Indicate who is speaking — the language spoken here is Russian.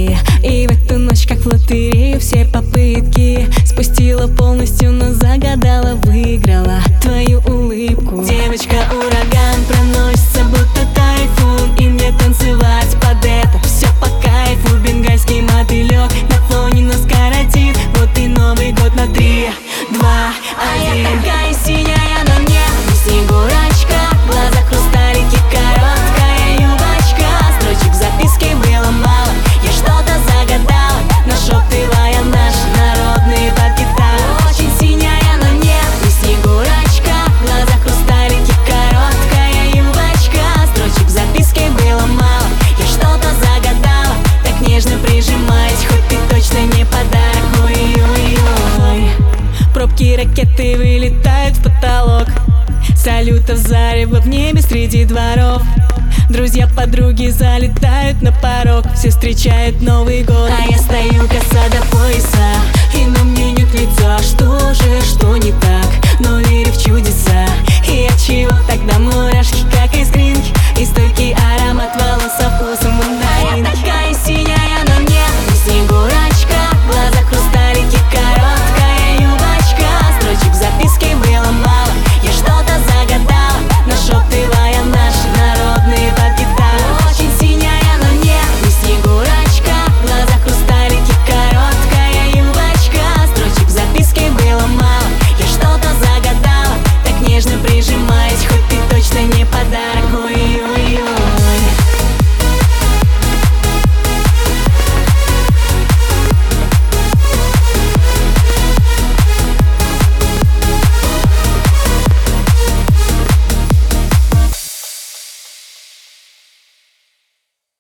Speaker 1: попытки. И в эту ночь, как в лотерею, все попытки спустила полностью, но загадала, выиграла твою улыбку. Девочка-ураган проносится, будто тайфун, и мне танцевать под это все по кайфу. Бенгальский мотылек на фоне нас коротит. Вот и Новый год на 3, 2, 1. Я такая синяя на мне, снегурочка, в глазах хрусталики, короткая юбочка. Строчек в записке было мало, я что-то загадала, нашептывая наши народные под гитару. Очень синяя на мне, снегурочка, в глазах хрусталики, короткая юбочка. Строчек в записке было мало, я что-то загадала, так нежно прижимаясь, хоть ты точно не подарок. Ой-ой-ой. Пробки ракеты вылетают в потолок, салютов зарево в небе среди дворов. Друзья, подруги залетают на порог, все встречают Новый год, а я стою коса до пояса, и на мне нет лица. Что же, что не так, но верю в чудеса. И отчего тогда мурашки, как искринки, и стойкий аромат волос со вкусом